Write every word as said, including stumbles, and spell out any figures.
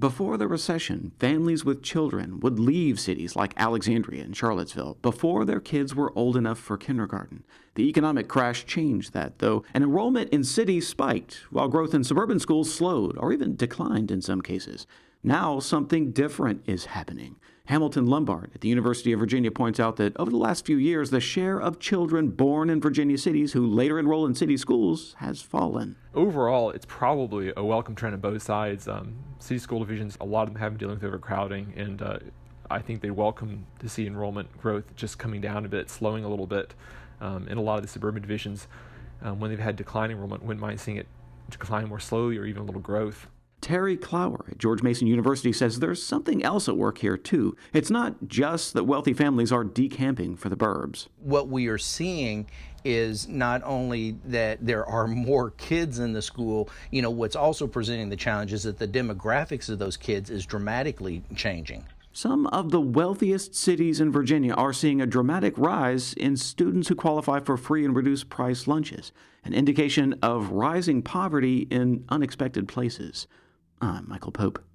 Before the recession, families with children would leave cities like Alexandria and Charlottesville before their kids were old enough for kindergarten. The economic crash changed that, though, and enrollment in cities spiked, while growth in suburban schools slowed or even declined in some cases. Now, something different is happening. Hamilton Lombard at the University of Virginia points out that over the last few years, the share of children born in Virginia cities who later enroll in city schools has fallen. Overall, it's probably a welcome trend on both sides. Um, city school divisions, a lot of them have been dealing with overcrowding, and uh, I think they welcome to see enrollment growth just coming down a bit, slowing a little bit. Um, in a lot of the suburban divisions, um, when they've had declining enrollment, wouldn't mind seeing it decline more slowly or even a little growth. Terry Clower at George Mason University says there's something else at work here, too. It's not just that wealthy families are decamping for the burbs. What we are seeing is not only that there are more kids in the school, you know, what's also presenting the challenge is that the demographics of those kids is dramatically changing. Some of the wealthiest cities in Virginia are seeing a dramatic rise in students who qualify for free and reduced price lunches, an indication of rising poverty in unexpected places. I'm Michael Pope.